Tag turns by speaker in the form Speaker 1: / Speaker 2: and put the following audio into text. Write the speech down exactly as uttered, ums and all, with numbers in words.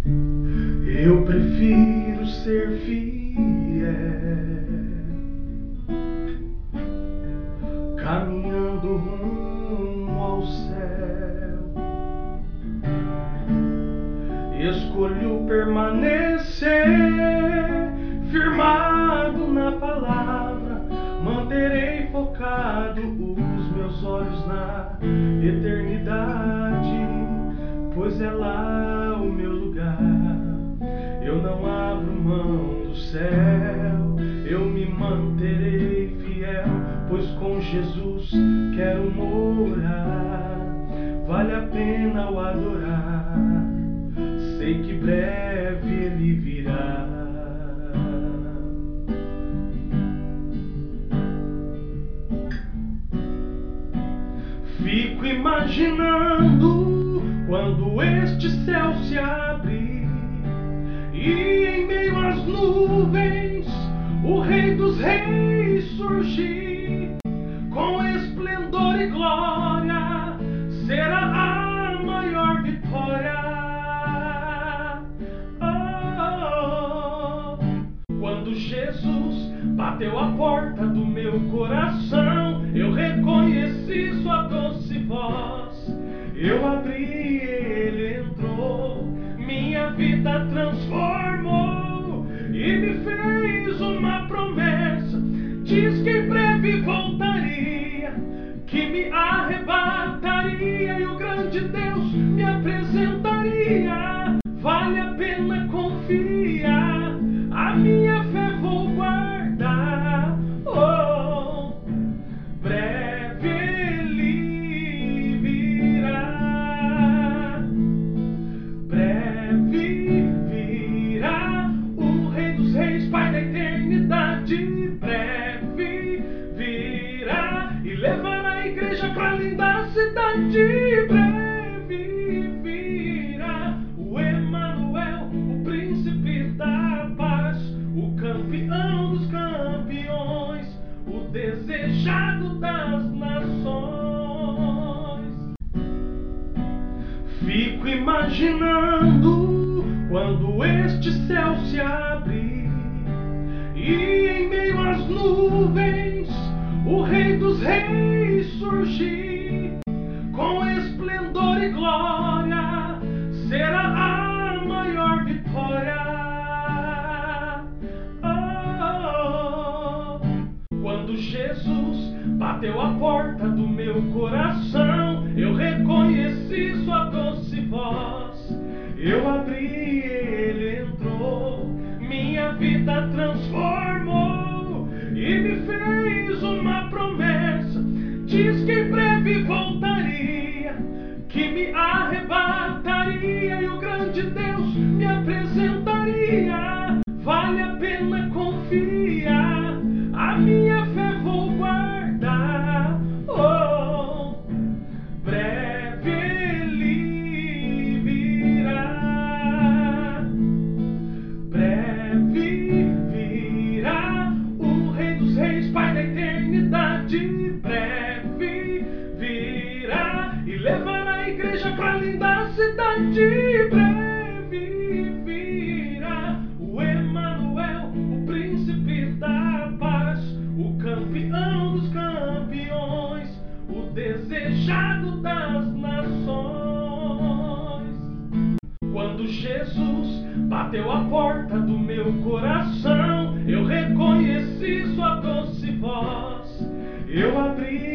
Speaker 1: Eu prefiro ser fiel, caminhando rumo ao céu. Escolho permanecer firmado na palavra, manterei focado os meus olhos na eternidade, pois é lá o meu lugar. Eu não abro mão do céu, eu me manterei fiel, pois com Jesus quero morar. Vale a pena o adorar, sei que breve ele virá. Fico imaginando quando este céu se abrir e em meio às nuvens o Rei dos Reis surgir. Com esplendor e glória será a maior vitória. Oh, quando Jesus bateu a porta do meu coração, eu reconheci sua doce voz. Eu abri, ele entrou, minha vida transformou e me fez uma promessa. Diz que em breve voltaria, que me arrebataria e o grande Deus me apresentaria. Vale a pena confiar, a minha fé vou guardar. Oh, breve ele virá, breve virá o Rei dos Reis, Pai da eternidade. Breve virá e levará a igreja pra linda cidade. Breve virá o Emanuel, o príncipe da paz, o campeão dos campeões, o desejado das nações. Fico imaginando quando este céu se abrir e em meio às nuvens o Rei dos Reis surgir. Com esplendor e glória será a maior vitória. Oh, quando Jesus bateu a porta do meu coração, eu reconheci sua doce voz. Eu abri, ele entrou, minha vida transformou e me fez uma promessa. Diz que em breve voltaria, que me arrebataria e o grande Deus me apresentaria. Vale a pena confiar, a minha fé vou guardar. Oh, breve ele virá, breve virá o Rei dos Reis, Pai da eternidade. Breve virá e levará a igreja pra linda cidade. Breve virá o Emanuel, o príncipe da paz, o campeão dos campeões, o desejado das nações. Quando Jesus bateu a porta do meu coração, eu reconheci sua doce voz. Eu abri,